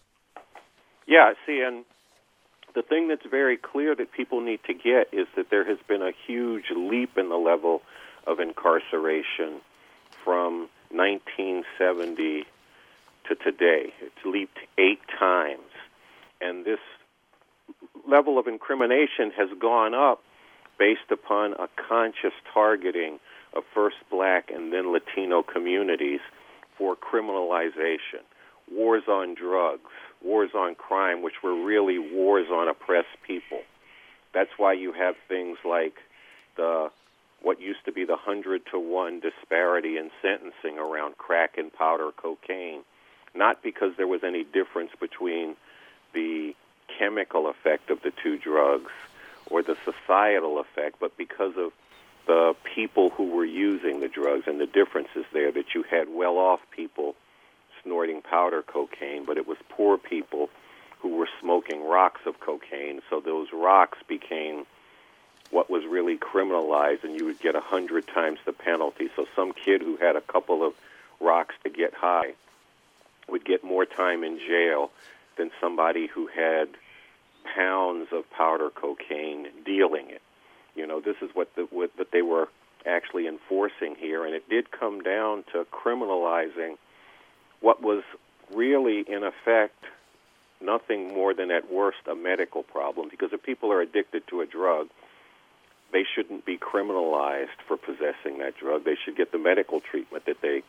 Yeah, see, and the thing that's very clear that people need to get is that there has been a huge leap in the level of incarceration from nineteen seventy to today. It's leaped eight times. And this level of incrimination has gone up based upon a conscious targeting of first black and then Latino communities for criminalization, wars on drugs, wars on crime, which were really wars on oppressed people. That's why you have things like the what used to be the hundred to one disparity in sentencing around crack and powder cocaine, not because there was any difference between the chemical effect of the two drugs or the societal effect, but because of the people who were using the drugs and the differences there, that you had well-off people snorting powder cocaine, but it was poor people who were smoking rocks of cocaine, so those rocks became what was really criminalized, and you would get a hundred times the penalty. So some kid who had a couple of rocks to get high would get more time in jail than somebody who had pounds of powder cocaine dealing it. You know, this is what, the, what that they were actually enforcing here, and it did come down to criminalizing what was really, in effect, nothing more than at worst a medical problem, because if people are addicted to a drug, they shouldn't be criminalized for possessing that drug. They should get the medical treatment that they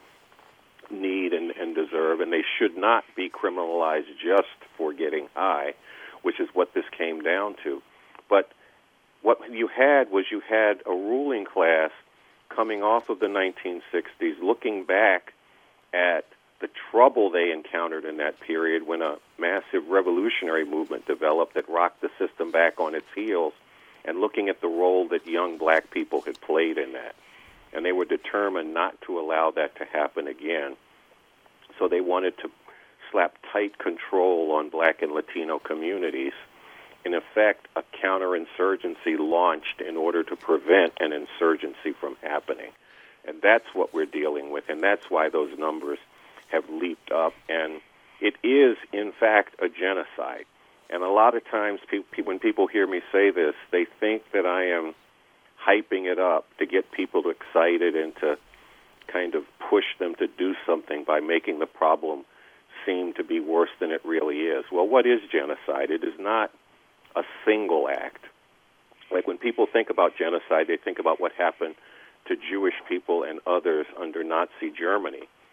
need and, and deserve, and they should not be criminalized just for getting high, which is what this came down to. But what you had was you had a ruling class coming off of the nineteen sixties, looking back at the trouble they encountered in that period when a massive revolutionary movement developed that rocked the system back on its heels, and looking at the role that young black people had played in that. And they were determined not to allow that to happen again. So they wanted to slap tight control on black and Latino communities. In effect, a counterinsurgency launched in order to prevent an insurgency from happening. And that's what we're dealing with, and that's why those numbers have leaped up. And it is, in fact, a genocide. And a lot of times pe- pe- when people hear me say this, they think that I am hyping it up to get people excited and to kind of push them to do something by making the problem seem to be worse than it really is. Well, what is genocide? It is not a single act. Like when people think about genocide, they think about what happened to Jewish people and others under Nazi Germany.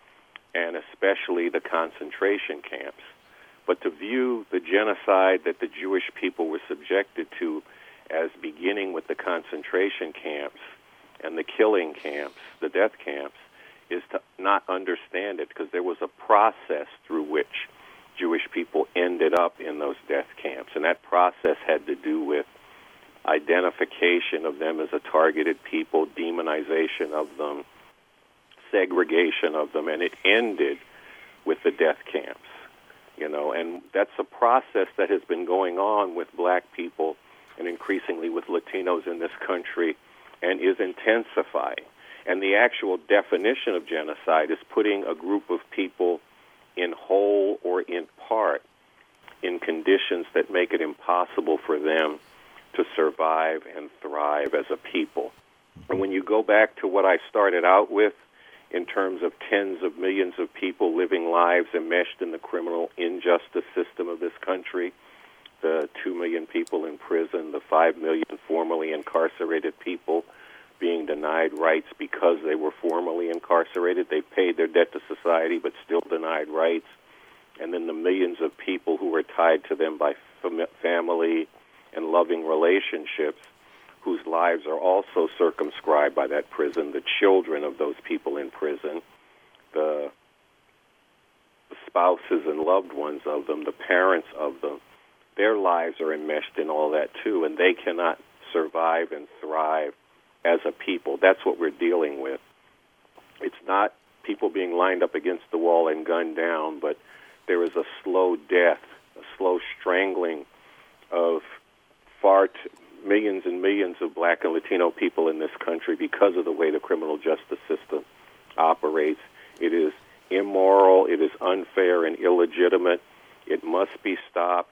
and especially the concentration camps. But to view the genocide that the Jewish people were subjected to as beginning with the concentration camps and the killing camps, the death camps, is to not understand it, because there was a process through which Jewish people ended up in those death camps, and that process had to do with identification of them as a targeted people, demonization of them, segregation of them, and it ended with the death camps. You know, and that's a process that has been going on with black people and increasingly with Latinos in this country, and is intensifying. And the actual definition of genocide is putting a group of people in whole or in part in conditions that make it impossible for them to survive and thrive as a people. And when you go back to what I started out with, in terms of tens of millions of people living lives enmeshed in the criminal injustice system of this country, the two million people in prison, the five million formerly incarcerated people being denied rights because they were formerly incarcerated. They paid their debt to society but still denied rights. And then the millions of people who were tied to them by fam- family and loving relationships, whose lives are also circumscribed by that prison, the children of those people in prison, the spouses and loved ones of them, the parents of them, their lives are enmeshed in all that too, and they cannot survive and thrive as a people. That's what we're dealing with. It's not people being lined up against the wall and gunned down, but there is a slow death, a slow strangling of far too millions and millions of black and Latino people in this country because of the way the criminal justice system operates. It is immoral, it is unfair and illegitimate. It must be stopped,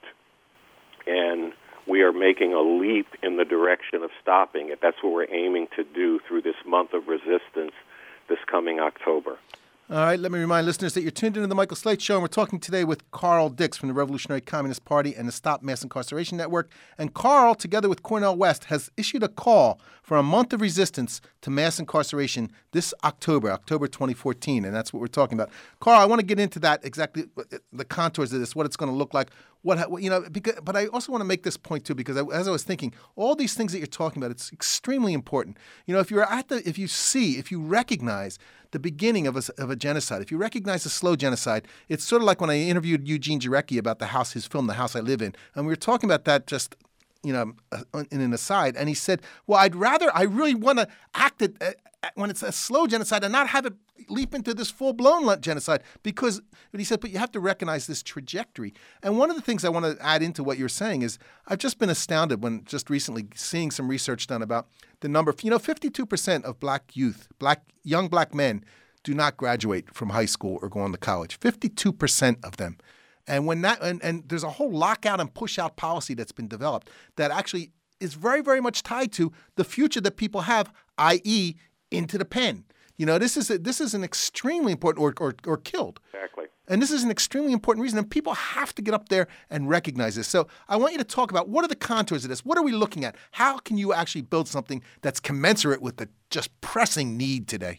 and we are making a leap in the direction of stopping it. That's what we're aiming to do through this month of resistance this coming October. All right, let me remind listeners that you're tuned into the Michael Slate Show, and we're talking today with Carl Dix from the Revolutionary Communist Party and the Stop Mass Incarceration Network. And Carl, together with Cornel West, has issued a call for a month of resistance to mass incarceration this October, October twenty fourteen, and that's what we're talking about. Carl, I want to get into that, exactly the contours of this, what it's going to look like. What you know, because, but I also want to make this point too, because I, as I was thinking, all these things that you're talking about, it's extremely important. You know, if you're at the, if you see, if you recognize the beginning of a, of a genocide, if you recognize a slow genocide, it's sort of like when I interviewed Eugene Jarecki about the house, his film, The House I Live In, and we were talking about that just, you know, in an aside, and he said, well, I'd rather, I really want to act it uh, when it's a slow genocide and not have it leap into this full-blown genocide, because, but he said, but you have to recognize this trajectory. And one of the things I want to add into what you're saying is I've just been astounded when just recently seeing some research done about the number, you know, fifty-two percent of black youth, black young black men do not graduate from high school or go on to college, fifty-two percent of them. And when that, and, and there's a whole lockout and push out policy that's been developed that actually is very, very much tied to the future that people have, that is into the pen. You know, this is a, this is an extremely important, or, or or killed. Exactly. And this is an extremely important reason, and people have to get up there and recognize this. So I want you to talk about what are the contours of this? What are we looking at? How can you actually build something that's commensurate with the just pressing need today?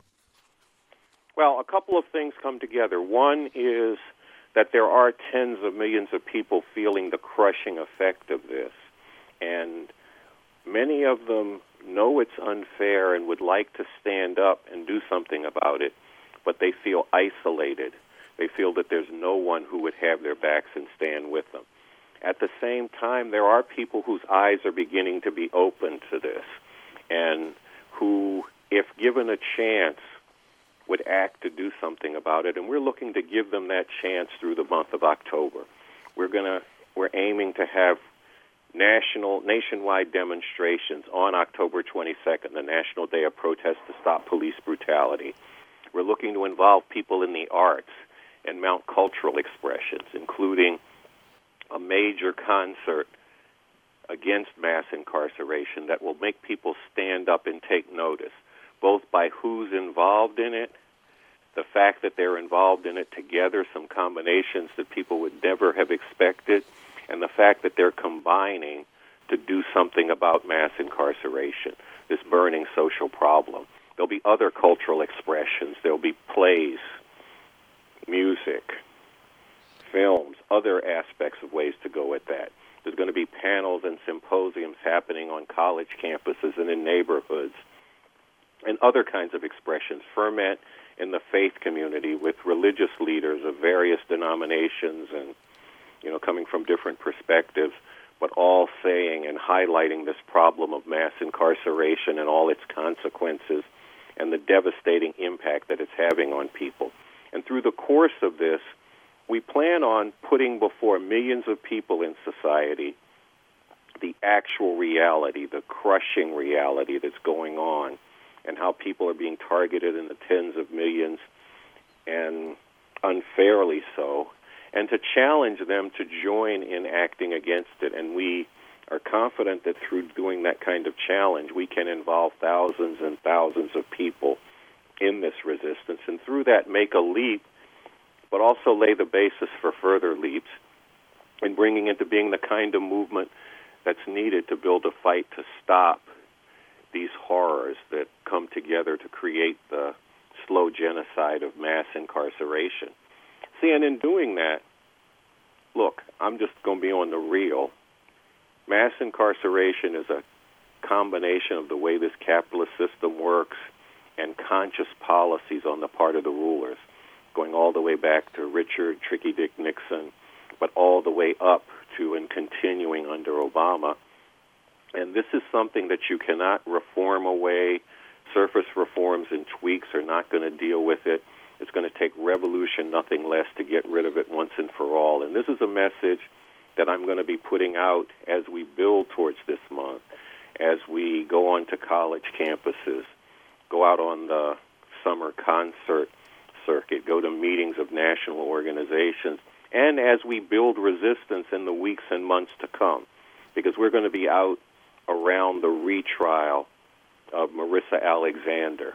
Well, a couple of things come together. One is that there are tens of millions of people feeling the crushing effect of this, and many of them know it's unfair and would like to stand up and do something about it, but they feel isolated. They feel that there's no one who would have their backs and stand with them. At the same time, there are people whose eyes are beginning to be open to this, and who, if given a chance, would act to do something about it, and we're looking to give them that chance through the month of October. We're gonna, we're aiming to have national, nationwide demonstrations on October twenty-second, the National Day of Protest to Stop Police Brutality. We're looking to involve people in the arts and mount cultural expressions, including a major concert against mass incarceration that will make people stand up and take notice, both by who's involved in it, the fact that they're involved in it together, some combinations that people would never have expected, and the fact that they're combining to do something about mass incarceration, this burning social problem. There'll be other cultural expressions. There'll be plays, music, films, other aspects of ways to go at that. There's going to be panels and symposiums happening on college campuses and in neighborhoods, and other kinds of expressions. Ferment in the faith community with religious leaders of various denominations and, you know, coming from different perspectives, but all saying and highlighting this problem of mass incarceration and all its consequences and the devastating impact that it's having on people. And through the course of this, we plan on putting before millions of people in society the actual reality, the crushing reality that's going on, and how people are being targeted in the tens of millions, and unfairly so, and to challenge them to join in acting against it. And we are confident that through doing that kind of challenge, we can involve thousands and thousands of people in this resistance, and through that make a leap, but also lay the basis for further leaps in bringing into being the kind of movement that's needed to build a fight to stop these horrors that come together to create the slow genocide of mass incarceration. See, and in doing that, look, I'm just going to be on the real. Mass incarceration is a combination of the way this capitalist system works and conscious policies on the part of the rulers, going all the way back to Richard Tricky Dick Nixon, but all the way up to and continuing under Obama. And this is something that you cannot reform away. Surface reforms and tweaks are not going to deal with it. It's going to take revolution, nothing less, to get rid of it once and for all. And this is a message that I'm going to be putting out as we build towards this month, as we go on to college campuses, go out on the summer concert circuit, go to meetings of national organizations, and as we build resistance in the weeks and months to come, because we're going to be out around the retrial of Marissa Alexander,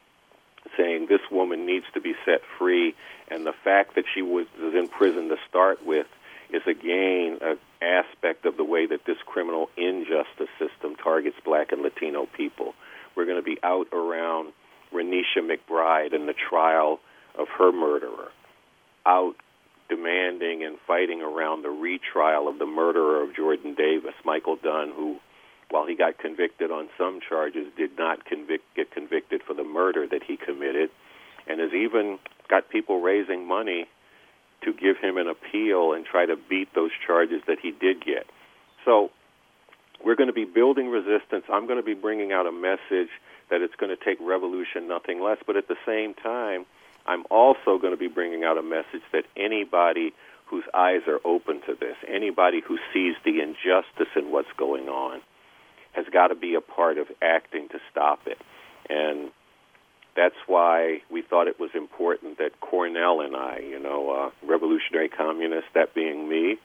saying this woman needs to be set free, and the fact that she was in prison to start with is again an aspect of the way that this criminal injustice system targets black and Latino people. We're going to be out around Renisha McBride and the trial of her murderer, out demanding and fighting around the retrial of the murderer of Jordan Davis, Michael Dunn, who, while he got convicted on some charges, did not convict, get convicted for the murder that he committed, and has even got people raising money to give him an appeal and try to beat those charges that he did get. So we're going to be building resistance. I'm going to be bringing out a message that it's going to take revolution, nothing less, but at the same time, I'm also going to be bringing out a message that anybody whose eyes are open to this, anybody who sees the injustice in what's going on, has got to be a part of acting to stop it. And that's why we thought it was important that Cornell and I, you know, uh, revolutionary communist, that being me,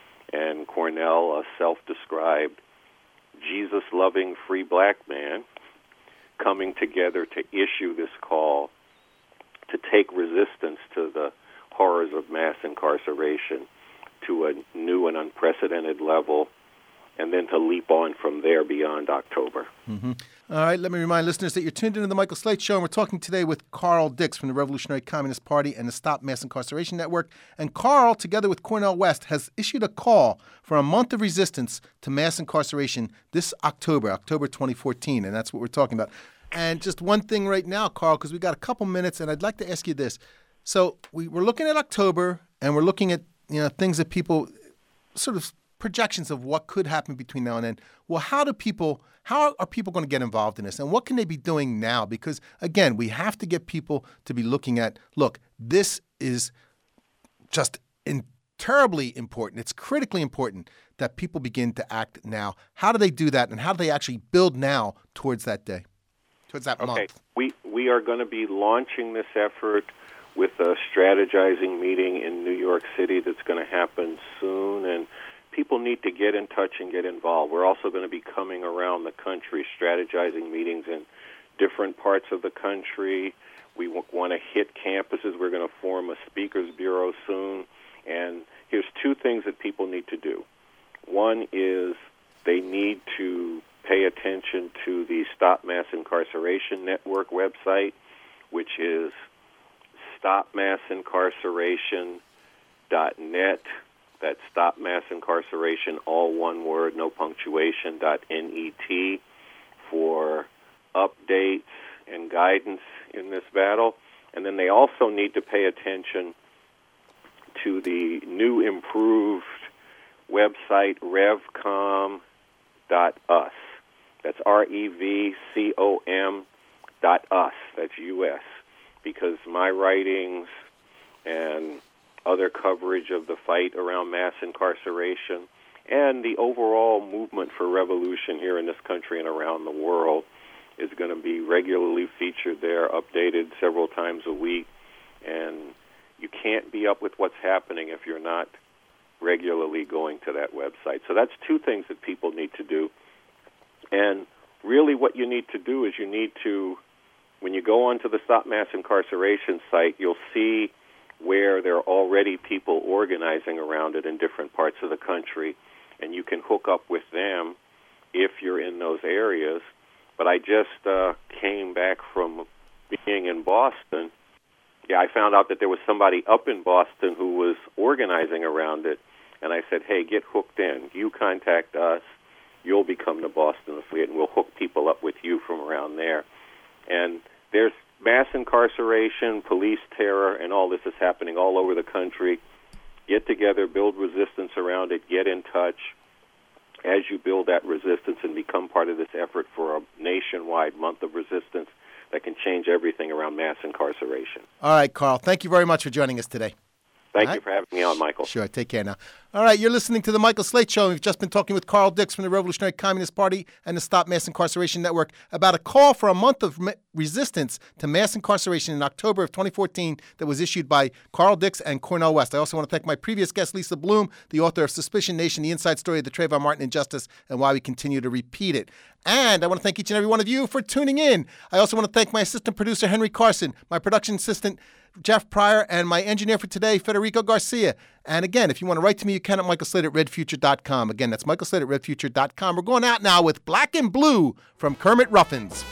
and Cornell, a self-described Jesus-loving free black man, coming together to issue this call to take resistance to the horrors of mass incarceration to a new and unprecedented level, and then to leap on from there beyond October. Mm-hmm. All right, let me remind listeners that you're tuned into the Michael Slate Show, and we're talking today with Carl Dix from the Revolutionary Communist Party and the Stop Mass Incarceration Network. And Carl, together with Cornell West, has issued a call for a month of resistance to mass incarceration this October, October twenty fourteen, and that's what we're talking about. And just one thing right now, Carl, because we've got a couple minutes, and I'd like to ask you this. So we, we're looking at October, and we're looking at, you know, things that people sort of projections of what could happen between now and then. Well, how do people, how are people going to get involved in this? And what can they be doing now? Because, again, we have to get people to be looking at, look, this is just in, terribly important. It's critically important that people begin to act now. How do they do that? And how do they actually build now towards that day, towards that okay. month? We, we are going to be launching this effort with a strategizing meeting in New York City that's going to happen soon, and people need to get in touch and get involved. We're also going to be coming around the country, strategizing meetings in different parts of the country. We w- want to hit campuses. We're going to form a speakers bureau soon. And here's two things that people need to do. One is they need to pay attention to the Stop Mass Incarceration Network website, which is stop mass incarceration dot net. That's Stop Mass Incarceration, all one word, no punctuation, dot net for updates and guidance in this battle. And then they also need to pay attention to the new improved website, revcom dot us. That's R E V C O M dot us. That's U S. Because my writings and other coverage of the fight around mass incarceration and the overall movement for revolution here in this country and around the world is going to be regularly featured there, updated several times a week. And you can't be up with what's happening if you're not regularly going to that website. So that's two things that people need to do. And really what you need to do is you need to, when you go onto the Stop Mass Incarceration site, you'll see where there are already people organizing around it in different parts of the country, and you can hook up with them if you're in those areas. But I just uh, came back from being in Boston. Yeah, I found out that there was somebody up in Boston who was organizing around it, and I said, hey, get hooked in. You contact us. You'll become the Boston affiliate, and we'll hook people up with you from around there. And there's mass incarceration, police terror, and all this is happening all over the country. Get together, build resistance around it, get in touch. As you build that resistance and become part of this effort for a nationwide month of resistance that can change everything around mass incarceration. All right, Carl. Thank you very much for joining us today. Thank All you right. for having me on, Michael. Sure. Take care now. All right. You're listening to The Michael Slate Show. We've just been talking with Carl Dix from the Revolutionary Communist Party and the Stop Mass Incarceration Network about a call for a month of ma- resistance to mass incarceration in October of twenty fourteen that was issued by Carl Dix and Cornel West. I also want to thank my previous guest, Lisa Bloom, the author of Suspicion Nation, the inside story of the Trayvon Martin injustice and why we continue to repeat it. And I want to thank each and every one of you for tuning in. I also want to thank my assistant producer, Henry Carson, my production assistant, Jeff Pryor, and my engineer for today, Federico Garcia. And again, if you want to write to me, you can at michael slate at red future dot com. Again, that's michael slate at red future dot com. We're going out now with Black and Blue from Kermit Ruffins.